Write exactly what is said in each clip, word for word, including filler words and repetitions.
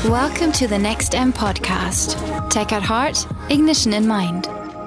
Welcome to the Next M Podcast. Tech at Heart, Ignition in Mind.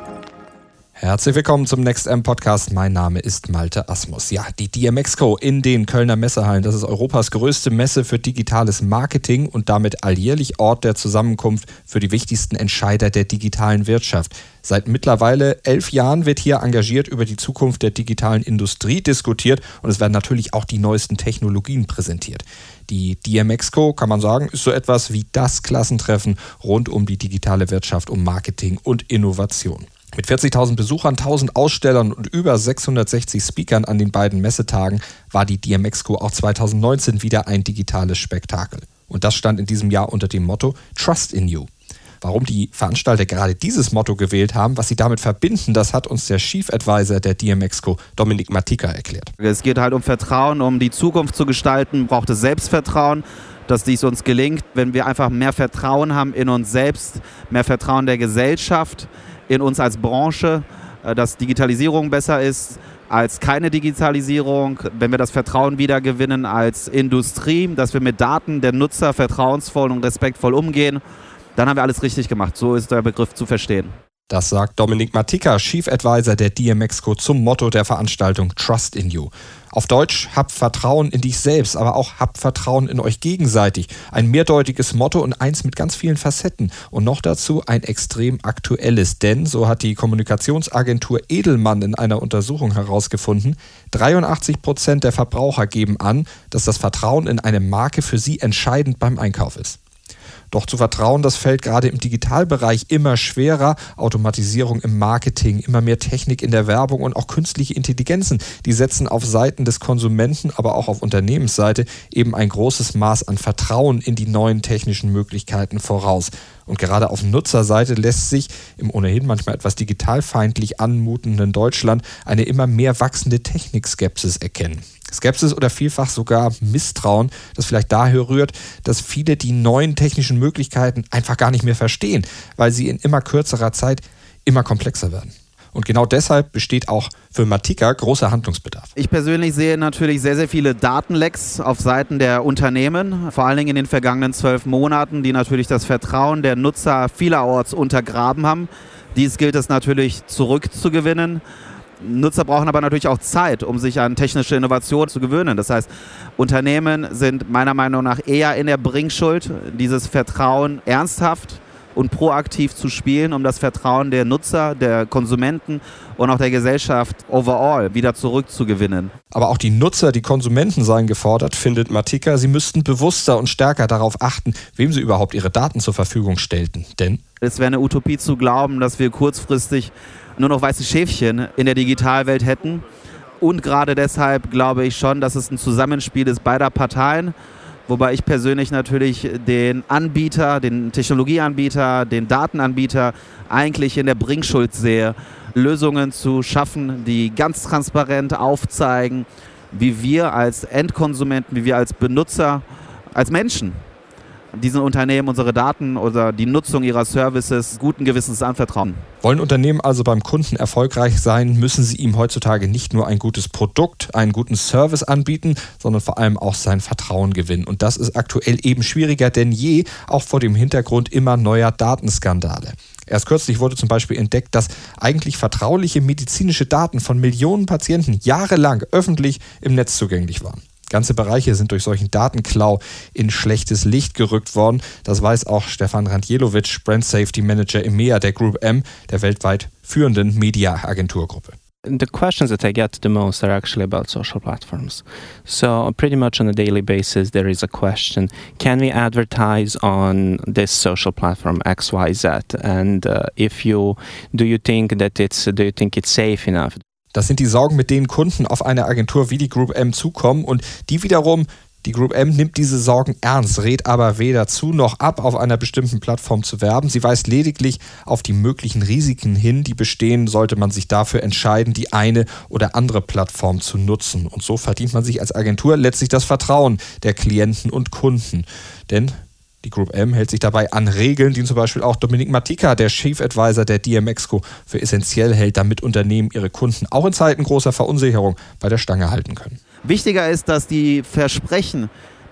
Herzlich willkommen zum Next M Podcast. Mein Name ist Malte Asmus. Ja, die D M Expo in den Kölner Messehallen. Das ist Europas größte Messe für digitales Marketing und damit alljährlich Ort der Zusammenkunft für die wichtigsten Entscheider der digitalen Wirtschaft. Seit mittlerweile elf Jahren wird hier engagiert über die Zukunft der digitalen Industrie diskutiert und es werden natürlich auch die neuesten Technologien präsentiert. Die D M Expo, kann man sagen, ist so etwas wie das Klassentreffen rund um die digitale Wirtschaft, um Marketing und Innovation. Mit vierzigtausend Besuchern, tausend Ausstellern und über sechshundertsechzig Speakern an den beiden Messetagen war die D M Expo auch zweitausendneunzehn wieder ein digitales Spektakel. Und das stand in diesem Jahr unter dem Motto Trust in You. Warum die Veranstalter gerade dieses Motto gewählt haben, was sie damit verbinden, das hat uns der Chief Advisor der D M Expo, Dominik Matika, erklärt. Es geht halt um Vertrauen, um die Zukunft zu gestalten, braucht es Selbstvertrauen, dass dies uns gelingt. Wenn wir einfach mehr Vertrauen haben in uns selbst, mehr Vertrauen der Gesellschaft, in uns als Branche, dass Digitalisierung besser ist als keine Digitalisierung, wenn wir das Vertrauen wieder gewinnen als Industrie, dass wir mit Daten der Nutzer vertrauensvoll und respektvoll umgehen, dann haben wir alles richtig gemacht. So ist der Begriff zu verstehen. Das sagt Dominik Matika, Chief Advisor der D M Expo zum Motto der Veranstaltung Trust in You. Auf Deutsch, habt Vertrauen in dich selbst, aber auch habt Vertrauen in euch gegenseitig. Ein mehrdeutiges Motto und eins mit ganz vielen Facetten. Und noch dazu ein extrem aktuelles, denn, so hat die Kommunikationsagentur Edelmann in einer Untersuchung herausgefunden, dreiundachtzig Prozent der Verbraucher geben an, dass das Vertrauen in eine Marke für sie entscheidend beim Einkauf ist. Doch zu vertrauen, das fällt gerade im Digitalbereich immer schwerer. Automatisierung im Marketing, immer mehr Technik in der Werbung und auch künstliche Intelligenzen, die setzen auf Seiten des Konsumenten, aber auch auf Unternehmensseite eben ein großes Maß an Vertrauen in die neuen technischen Möglichkeiten voraus. Und gerade auf Nutzerseite lässt sich im ohnehin manchmal etwas digitalfeindlich anmutenden Deutschland eine immer mehr wachsende Technikskepsis erkennen. Skepsis oder vielfach sogar Misstrauen, das vielleicht daher rührt, dass viele die neuen technischen Möglichkeiten einfach gar nicht mehr verstehen, weil sie in immer kürzerer Zeit immer komplexer werden. Und genau deshalb besteht auch für Matika großer Handlungsbedarf. Ich persönlich sehe natürlich sehr, sehr viele Datenlecks auf Seiten der Unternehmen, vor allen Dingen in den vergangenen zwölf Monaten, die natürlich das Vertrauen der Nutzer vielerorts untergraben haben. Dies gilt es natürlich zurückzugewinnen. Nutzer brauchen aber natürlich auch Zeit, um sich an technische Innovation zu gewöhnen. Das heißt, Unternehmen sind meiner Meinung nach eher in der Bringschuld, dieses Vertrauen ernsthaft und proaktiv zu spielen, um das Vertrauen der Nutzer, der Konsumenten und auch der Gesellschaft overall wieder zurückzugewinnen. Aber auch die Nutzer, die Konsumenten seien gefordert, findet Matika. Sie müssten bewusster und stärker darauf achten, wem sie überhaupt ihre Daten zur Verfügung stellten. Denn es wäre eine Utopie zu glauben, dass wir kurzfristig nur noch weiße Schäfchen in der Digitalwelt hätten. Und gerade deshalb glaube ich schon, dass es ein Zusammenspiel ist beider Parteien. Wobei ich persönlich natürlich den Anbieter, den Technologieanbieter, den Datenanbieter eigentlich in der Bringschuld sehe, Lösungen zu schaffen, die ganz transparent aufzeigen, wie wir als Endkonsumenten, wie wir als Benutzer, als Menschen diesen Unternehmen unsere Daten oder die Nutzung ihrer Services guten Gewissens anvertrauen. Wollen Unternehmen also beim Kunden erfolgreich sein, müssen sie ihm heutzutage nicht nur ein gutes Produkt, einen guten Service anbieten, sondern vor allem auch sein Vertrauen gewinnen. Und das ist aktuell eben schwieriger denn je, auch vor dem Hintergrund immer neuer Datenskandale. Erst kürzlich wurde zum Beispiel entdeckt, dass eigentlich vertrauliche medizinische Daten von Millionen Patienten jahrelang öffentlich im Netz zugänglich waren. Ganze Bereiche sind durch solchen Datenklau in schlechtes Licht gerückt worden. Das weiß auch Stefan Randjelowitsch, Brand Safety Manager im M E A der Group M, der weltweit führenden Media-Agenturgruppe. The questions that I get the most are actually about social platforms. So pretty much on a daily basis there is a question, can we advertise on this social platform X Y Z? And uh, if you, do you think that it's, do you think it's safe enough? Das sind die Sorgen, mit denen Kunden auf eine Agentur wie die Group M zukommen und die wiederum, die Group M nimmt diese Sorgen ernst, rät aber weder zu noch ab, auf einer bestimmten Plattform zu werben. Sie weist lediglich auf die möglichen Risiken hin, die bestehen, sollte man sich dafür entscheiden, die eine oder andere Plattform zu nutzen. Und so verdient man sich als Agentur letztlich das Vertrauen der Klienten und Kunden. Denn die Group M hält sich dabei an Regeln, die zum Beispiel auch Dominik Matika, der Chief Advisor der D M Expo, für essentiell hält, damit Unternehmen ihre Kunden auch in Zeiten großer Verunsicherung bei der Stange halten können. Wichtiger ist, dass die Versprechen,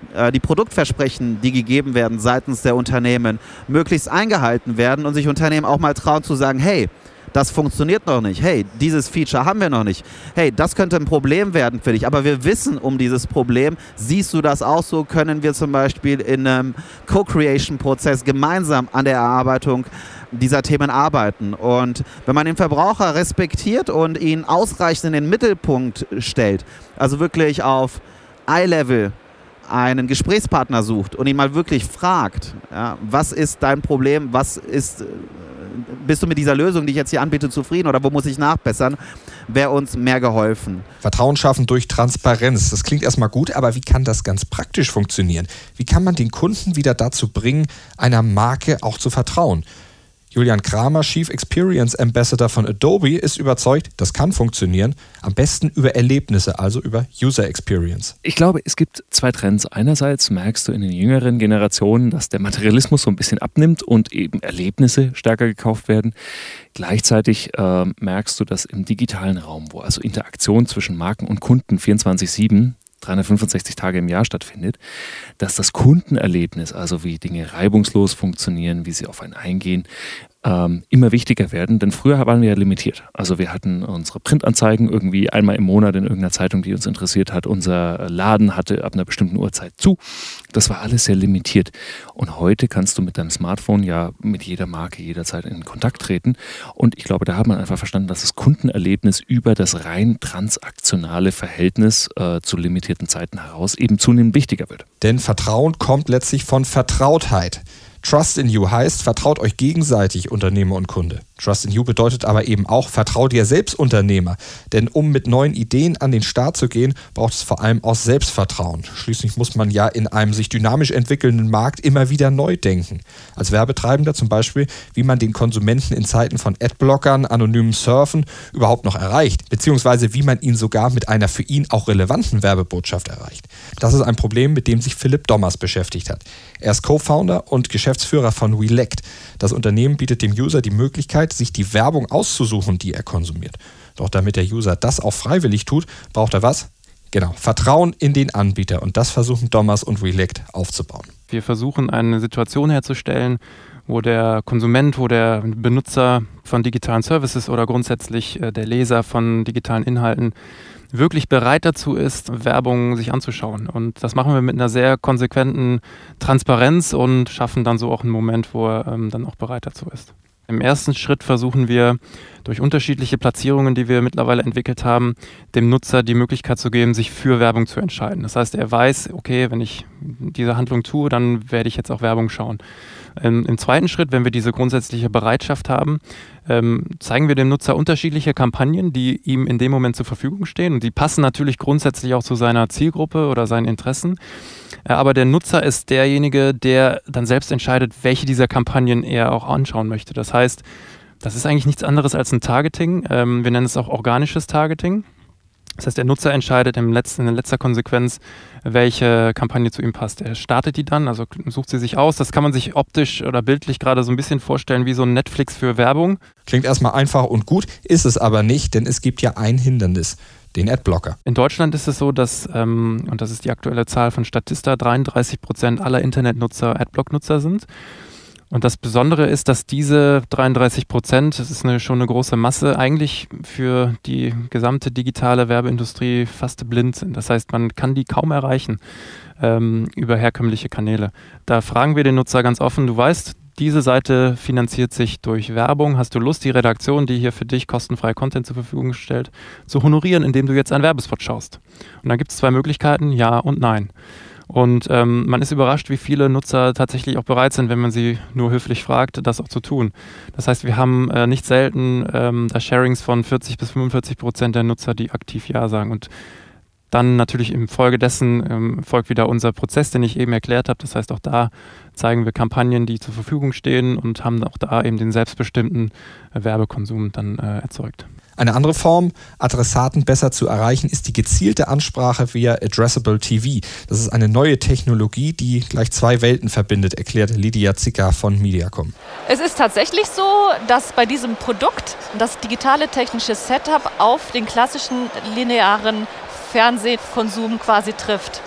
äh, die Produktversprechen, die gegeben werden seitens der Unternehmen, möglichst eingehalten werden und sich Unternehmen auch mal trauen zu sagen, hey, das funktioniert noch nicht. Hey, dieses Feature haben wir noch nicht. Hey, das könnte ein Problem werden für dich. Aber wir wissen um dieses Problem. Siehst du das auch so? Können wir zum Beispiel in einem Co-Creation-Prozess gemeinsam an der Erarbeitung dieser Themen arbeiten? Und wenn man den Verbraucher respektiert und ihn ausreichend in den Mittelpunkt stellt, also wirklich auf Eye-Level einen Gesprächspartner sucht und ihn mal wirklich fragt, ja, was ist dein Problem, was ist... bist du mit dieser Lösung, die ich jetzt hier anbiete, zufrieden oder wo muss ich nachbessern, wäre uns mehr geholfen. Vertrauen schaffen durch Transparenz. Das klingt erstmal gut, aber wie kann das ganz praktisch funktionieren? Wie kann man den Kunden wieder dazu bringen, einer Marke auch zu vertrauen? Julian Kramer, Chief Experience Ambassador von Adobe, ist überzeugt, das kann funktionieren. Am besten über Erlebnisse, also über User Experience. Ich glaube, es gibt zwei Trends. Einerseits merkst du in den jüngeren Generationen, dass der Materialismus so ein bisschen abnimmt und eben Erlebnisse stärker gekauft werden. Gleichzeitig äh, merkst du, dass im digitalen Raum, wo also Interaktion zwischen Marken und Kunden vierundzwanzig sieben dreihundertfünfundsechzig Tage im Jahr stattfindet, dass das Kundenerlebnis, also wie Dinge reibungslos funktionieren, wie sie auf einen eingehen, ähm, immer wichtiger werden. Denn früher waren wir ja limitiert. Also wir hatten unsere Printanzeigen irgendwie einmal im Monat in irgendeiner Zeitung, die uns interessiert hat. Unser Laden hatte ab einer bestimmten Uhrzeit zu. Das war alles sehr limitiert. Und heute kannst du mit deinem Smartphone ja mit jeder Marke jederzeit in Kontakt treten. Und ich glaube, da hat man einfach verstanden, dass das Kundenerlebnis über das rein transaktionale Verhältnis äh, zu limitierten Zeiten heraus eben zunehmend wichtiger wird. Denn Vertrauen kommt letztlich von Vertrautheit. Trust in You heißt, vertraut euch gegenseitig, Unternehmer und Kunde. Trust in You bedeutet aber eben auch, vertrau dir selbst, Unternehmer. Denn um mit neuen Ideen an den Start zu gehen, braucht es vor allem auch Selbstvertrauen. Schließlich muss man ja in einem sich dynamisch entwickelnden Markt immer wieder neu denken. Als Werbetreibender zum Beispiel, wie man den Konsumenten in Zeiten von Adblockern, anonymen Surfen überhaupt noch erreicht, beziehungsweise wie man ihn sogar mit einer für ihn auch relevanten Werbebotschaft erreicht. Das ist ein Problem, mit dem sich Philipp Dommers beschäftigt hat. Er ist Co-Founder und Geschäftsführer von Relect. Das Unternehmen bietet dem User die Möglichkeit, sich die Werbung auszusuchen, die er konsumiert. Doch damit der User das auch freiwillig tut, braucht er was? Genau, Vertrauen in den Anbieter. Und das versuchen Dommers und Relect aufzubauen. Wir versuchen eine Situation herzustellen, wo der Konsument, wo der Benutzer von digitalen Services oder grundsätzlich der Leser von digitalen Inhalten wirklich bereit dazu ist, Werbung sich anzuschauen. Und das machen wir mit einer sehr konsequenten Transparenz und schaffen dann so auch einen Moment, wo er ähm, dann auch bereit dazu ist. Im ersten Schritt versuchen wir durch unterschiedliche Platzierungen, die wir mittlerweile entwickelt haben, dem Nutzer die Möglichkeit zu geben, sich für Werbung zu entscheiden. Das heißt, er weiß, okay, wenn ich diese Handlung tue, dann werde ich jetzt auch Werbung schauen. Ähm, Im zweiten Schritt, wenn wir diese grundsätzliche Bereitschaft haben, ähm, zeigen wir dem Nutzer unterschiedliche Kampagnen, die ihm in dem Moment zur Verfügung stehen. Und die passen natürlich grundsätzlich auch zu seiner Zielgruppe oder seinen Interessen. Äh, aber der Nutzer ist derjenige, der dann selbst entscheidet, welche dieser Kampagnen er auch anschauen möchte. Das heißt, das ist eigentlich nichts anderes als ein Targeting. Ähm, wir nennen es auch organisches Targeting. Das heißt, der Nutzer entscheidet im letzten, in letzter Konsequenz, welche Kampagne zu ihm passt. Er startet die dann, also sucht sie sich aus. Das kann man sich optisch oder bildlich gerade so ein bisschen vorstellen wie so ein Netflix für Werbung. Klingt erstmal einfach und gut, ist es aber nicht, denn es gibt ja ein Hindernis, den Adblocker. In Deutschland ist es so, dass, ähm, und das ist die aktuelle Zahl von Statista, dreiunddreißig Prozent aller Internetnutzer Adblock-Nutzer sind. Und das Besondere ist, dass diese dreiunddreißig Prozent, das ist eine, schon eine große Masse, eigentlich für die gesamte digitale Werbeindustrie fast blind sind. Das heißt, man kann die kaum erreichen ähm, über herkömmliche Kanäle. Da fragen wir den Nutzer ganz offen, du weißt, diese Seite finanziert sich durch Werbung. Hast du Lust, die Redaktion, die hier für dich kostenfrei Content zur Verfügung stellt, zu honorieren, indem du jetzt einen Werbespot schaust? Und dann gibt es zwei Möglichkeiten, ja und nein. Und ähm, man ist überrascht, wie viele Nutzer tatsächlich auch bereit sind, wenn man sie nur höflich fragt, das auch zu tun. Das heißt, wir haben äh, nicht selten ähm, da Sharings von vierzig bis fünfundvierzig Prozent der Nutzer, die aktiv Ja sagen. Und dann natürlich im Folge dessen ähm, folgt wieder unser Prozess, den ich eben erklärt habe. Das heißt, auch da zeigen wir Kampagnen, die zur Verfügung stehen und haben auch da eben den selbstbestimmten äh, Werbekonsum dann äh, erzeugt. Eine andere Form, Adressaten besser zu erreichen, ist die gezielte Ansprache via Addressable T V. Das ist eine neue Technologie, die gleich zwei Welten verbindet, erklärt Lydia Zicker von Mediacom. Es ist tatsächlich so, dass bei diesem Produkt das digitale technische Setup auf den klassischen linearen Fernsehkonsum quasi trifft.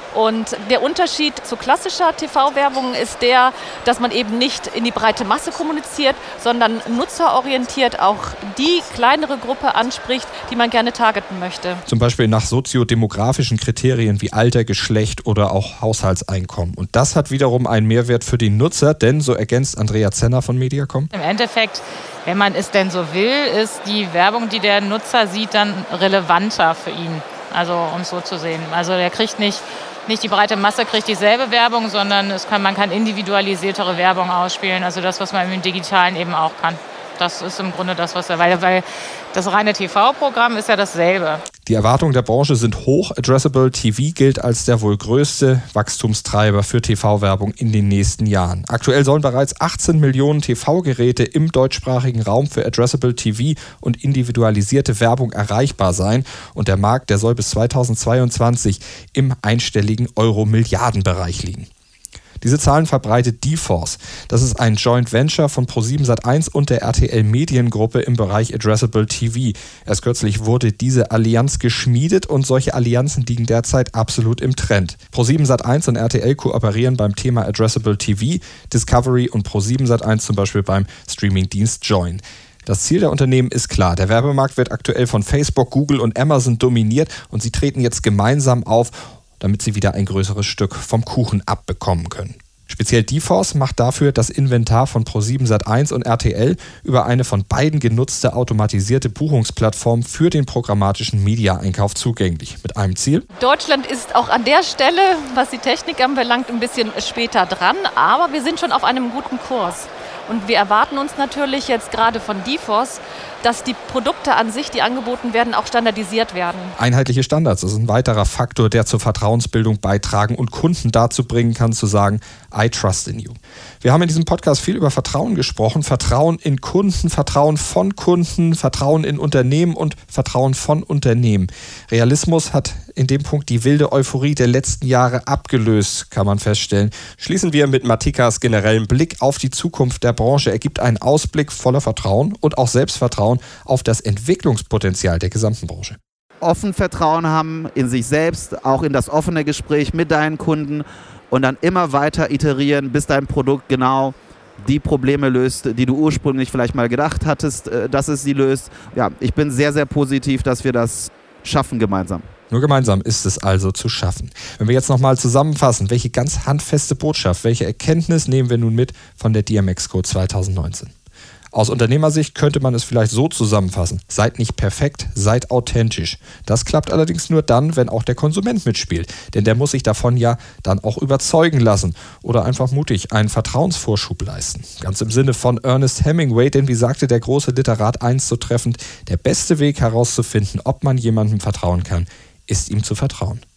Und der Unterschied zu klassischer T V-Werbung ist der, dass man eben nicht in die breite Masse kommuniziert, sondern nutzerorientiert auch die kleinere Gruppe anspricht, die man gerne targeten möchte. Zum Beispiel nach soziodemografischen Kriterien wie Alter, Geschlecht oder auch Haushaltseinkommen. Und das hat wiederum einen Mehrwert für die Nutzer, denn, so ergänzt Andrea Zenner von Mediacom, im Endeffekt, wenn man es denn so will, ist die Werbung, die der Nutzer sieht, dann relevanter für ihn. Also um es so zu sehen. Also der kriegt nicht, nicht die breite Masse kriegt dieselbe Werbung, sondern es kann, man kann individualisiertere Werbung ausspielen. Also das, was man im Digitalen eben auch kann. Das ist im Grunde das, was er, weil, weil das reine T V-Programm ist ja dasselbe. Die Erwartungen der Branche sind hoch. Addressable T V gilt als der wohl größte Wachstumstreiber für T V-Werbung in den nächsten Jahren. Aktuell sollen bereits achtzehn Millionen T V-Geräte im deutschsprachigen Raum für Addressable T V und individualisierte Werbung erreichbar sein. Und der Markt, der soll bis zweitausendzweiundzwanzig im einstelligen Euro-Milliarden-Bereich liegen. Diese Zahlen verbreitet D-Force. Das ist ein Joint Venture von ProSieben Sat eins und der R T L Mediengruppe im Bereich Addressable T V. Erst kürzlich wurde diese Allianz geschmiedet und solche Allianzen liegen derzeit absolut im Trend. ProSieben Sat eins und R T L kooperieren beim Thema Addressable T V, Discovery und ProSieben Sat eins zum Beispiel beim Streamingdienst Joyn. Das Ziel der Unternehmen ist klar. Der Werbemarkt wird aktuell von Facebook, Google und Amazon dominiert und sie treten jetzt gemeinsam auf, damit sie wieder ein größeres Stück vom Kuchen abbekommen können. Speziell D-Force macht dafür das Inventar von ProSieben Sat eins und R T L über eine von beiden genutzte automatisierte Buchungsplattform für den programmatischen Media-Einkauf zugänglich. Mit einem Ziel: Deutschland ist auch an der Stelle, was die Technik anbelangt, ein bisschen später dran, aber wir sind schon auf einem guten Kurs. Und wir erwarten uns natürlich jetzt gerade von D-Force, dass die Produkte an sich, die angeboten werden, auch standardisiert werden. Einheitliche Standards ist ein weiterer Faktor, der zur Vertrauensbildung beitragen und Kunden dazu bringen kann, zu sagen, I trust in you. Wir haben in diesem Podcast viel über Vertrauen gesprochen. Vertrauen in Kunden, Vertrauen von Kunden, Vertrauen in Unternehmen und Vertrauen von Unternehmen. Realismus hat in dem Punkt die wilde Euphorie der letzten Jahre abgelöst, kann man feststellen. Schließen wir mit Matikas generellen Blick auf die Zukunft der Branche. Er gibt einen Ausblick voller Vertrauen und auch Selbstvertrauen auf das Entwicklungspotenzial der gesamten Branche. Offen Vertrauen haben in sich selbst, auch in das offene Gespräch mit deinen Kunden und dann immer weiter iterieren, bis dein Produkt genau die Probleme löst, die du ursprünglich vielleicht mal gedacht hattest, dass es sie löst. Ja, ich bin sehr, sehr positiv, dass wir das schaffen gemeinsam. Nur gemeinsam ist es also zu schaffen. Wenn wir jetzt nochmal zusammenfassen, welche ganz handfeste Botschaft, welche Erkenntnis nehmen wir nun mit von der D M Exco zwanzig neunzehn? Aus Unternehmersicht könnte man es vielleicht so zusammenfassen: Seid nicht perfekt, seid authentisch. Das klappt allerdings nur dann, wenn auch der Konsument mitspielt. Denn der muss sich davon ja dann auch überzeugen lassen oder einfach mutig einen Vertrauensvorschub leisten. Ganz im Sinne von Ernest Hemingway, denn wie sagte der große Literat einst so treffend, der beste Weg herauszufinden, ob man jemandem vertrauen kann, ist ihm zu vertrauen.